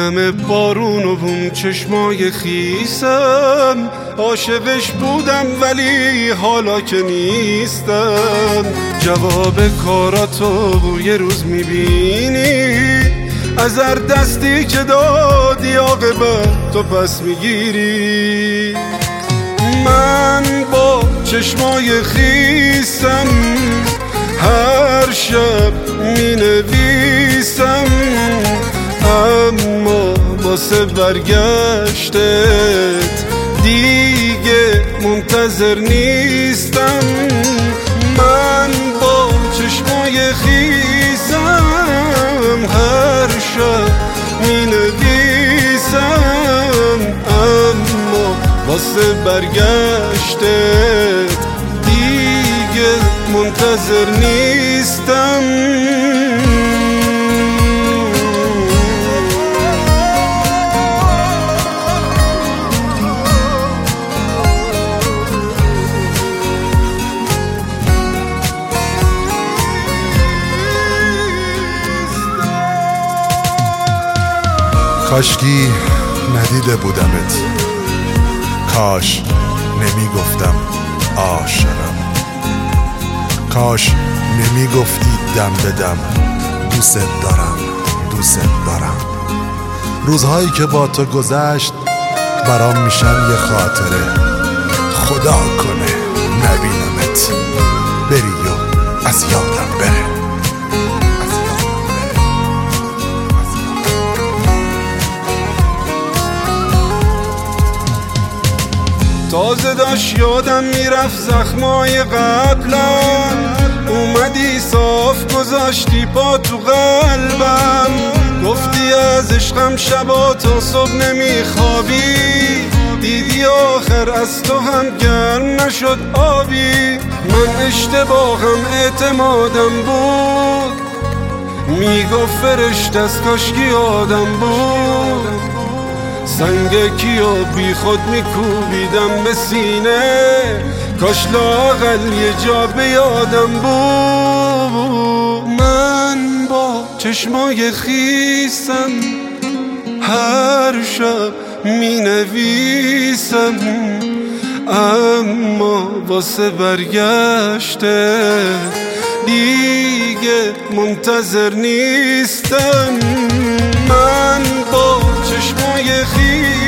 نم بارون و اون چشمای خیسم، عاشقش بودم ولی حالا که نیستم. جواب کاراتو یه روز میبینی، از هر دستی که دادی عاقبت تو پس میگیری. من با چشمای خیسم هر شب مینویسم، اما واسه برگشتت دیگه منتظر نیستم. من با چشمای خیسم هر شب مینویسم، اما واسه برگشتت دیگه منتظر نیستم. کاشکی ندیده بودمت، کاش نمیگفتم عاشقم، کاش نمیگفتی دم به دم دوست دارم دوست دارم. روزهایی که با تو گذشت برام میشن یه خاطره، خدا کنه نبینمت بری و از یادم بره. تازه داشت یادم میرفت زخمای قبلم، اومدی صاف گذاشتی پا تو قلبم. گفتی از عشقم شبا تا صبح نمیخوابی، دیدی آخر از تو هم گرم نشد آبی. من اشتباهم اعتمادم بود، میگفت فرشته از کاشکی آدم بود. سنگ کیو بی خود میکوبیدم به سینه، کاش لااقل یه جا به یادم بود. من با چشمای خیسم هر شب مینویسم، اما واسه برگشته دیگه منتظر نیستم. من با چشمای خیسم